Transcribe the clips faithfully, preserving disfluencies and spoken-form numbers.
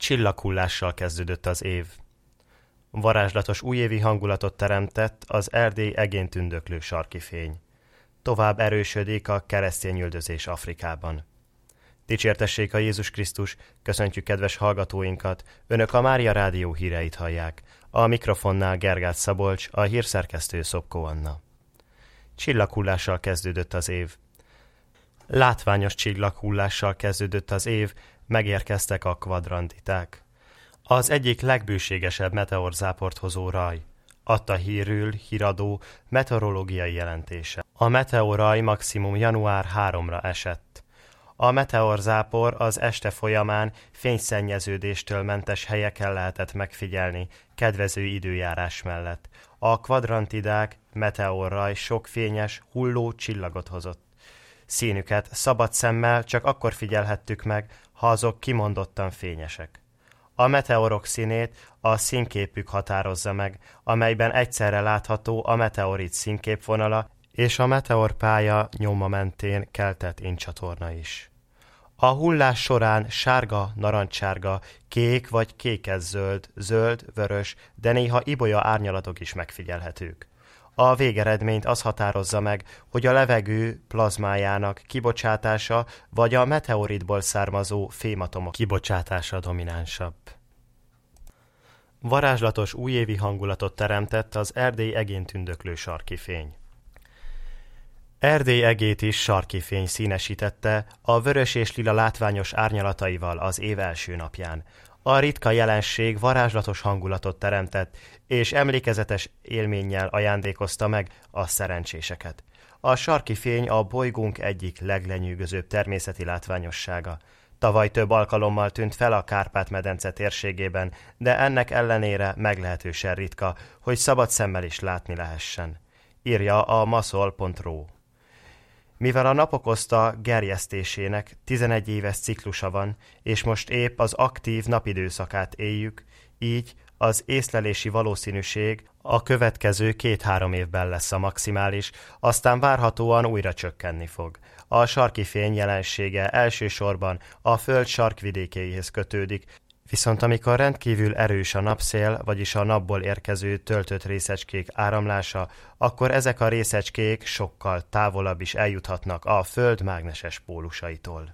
Csillaghullással kezdődött az év. Varázslatos újévi hangulatot teremtett az Erdély egén tündöklő sarki fény. Tovább erősödik a keresztény üldözés Afrikában. Dicsértessék a Jézus Krisztus, köszöntjük kedves hallgatóinkat, Önök a Mária Rádió híreit hallják. A mikrofonnál Gergát Szabolcs, a hírszerkesztő Szopkó Anna. Csillaghullással kezdődött az év. Látványos csillaghullással kezdődött az év, megérkeztek a kvadrantiták. Az egyik legbőségesebb meteorzáport hozó raj. Adta hírül híradó meteorológiai jelentése. A meteorraj maximum január harmadikán esett. A meteorzápor az este folyamán fényszennyeződéstől mentes helyeken lehetett megfigyelni, kedvező időjárás mellett. A kvadrantidák meteorraj sok fényes, hulló csillagot hozott. Színüket szabad szemmel csak akkor figyelhettük meg, ha azok kimondottan fényesek. A meteorok színét a színképük határozza meg, amelyben egyszerre látható a meteorit színképvonala és a meteorpálya nyoma mentén keltett incsatorna is. A hullás során sárga, narancssárga, kék vagy kékes-zöld, zöld, vörös, de néha ibolya árnyalatok is megfigyelhetők. A végeredményt az határozza meg, hogy a levegő plazmájának kibocsátása vagy a meteoritból származó fématomok kibocsátása dominánsabb. Varázslatos újévi hangulatot teremtett az Erdély egén tündöklő sarki fény. Erdély egét is sarki fény színesítette a vörös és lila látványos árnyalataival az év első napján. A ritka jelenség varázslatos hangulatot teremtett, és emlékezetes élménnyel ajándékozta meg a szerencséseket. A sarki fény a bolygónk egyik leglenyűgözőbb természeti látványossága. Tavaly több alkalommal tűnt fel a Kárpát-medence térségében, de ennek ellenére meglehetősen ritka, hogy szabad szemmel is látni lehessen. Írja a maszol pont ru. Mivel a napok oszta gerjesztésének tizenegy éves ciklusa van, és most épp az aktív napidőszakát éljük, így az észlelési valószínűség a következő két-három évben lesz a maximális, aztán várhatóan újra csökkenni fog. A sarki fény jelensége elsősorban a Föld sarkvidékéhez kötődik, viszont amikor rendkívül erős a napszél, vagyis a napból érkező töltött részecskék áramlása, akkor ezek a részecskék sokkal távolabb is eljuthatnak a Föld mágneses pólusaitól.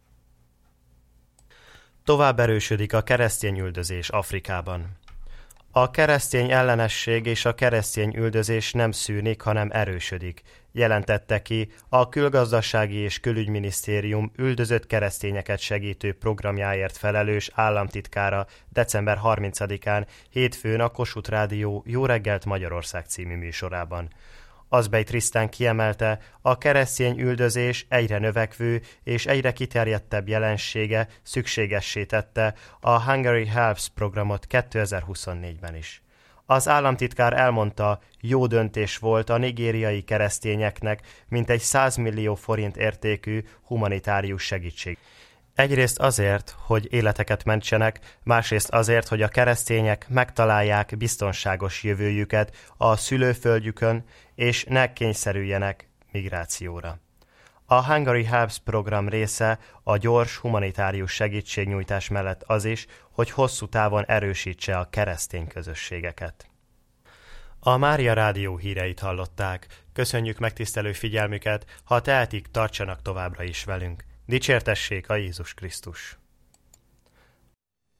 Tovább erősödik a keresztény üldözés Afrikában. A keresztény ellenesség és a keresztény üldözés nem szűnik, hanem erősödik, jelentette ki a Külgazdasági és Külügyminisztérium üldözött keresztényeket segítő programjáért felelős államtitkára december harmincadikán hétfőn a Kossuth Rádió Jó reggelt Magyarország című műsorában. Azbej Trisztán kiemelte, a keresztény üldözés egyre növekvő és egyre kiterjedtebb jelensége szükségessé tette a Hungary Helps programot kétezer-huszonnégyben is. Az államtitkár elmondta, jó döntés volt a nigériai keresztényeknek mintegy száz millió forint értékű humanitárius segítség. Egyrészt azért, hogy életeket mentsenek, másrészt azért, hogy a keresztények megtalálják biztonságos jövőjüket a szülőföldjükön, és ne kényszerüljenek migrációra. A Hungary Helps program része a gyors humanitárius segítségnyújtás mellett az is, hogy hosszú távon erősítse a keresztény közösségeket. A Mária Rádió híreit hallották. Köszönjük megtisztelő figyelmüket, ha tehetik, tartsanak továbbra is velünk. Dicsértessék a Jézus Krisztus!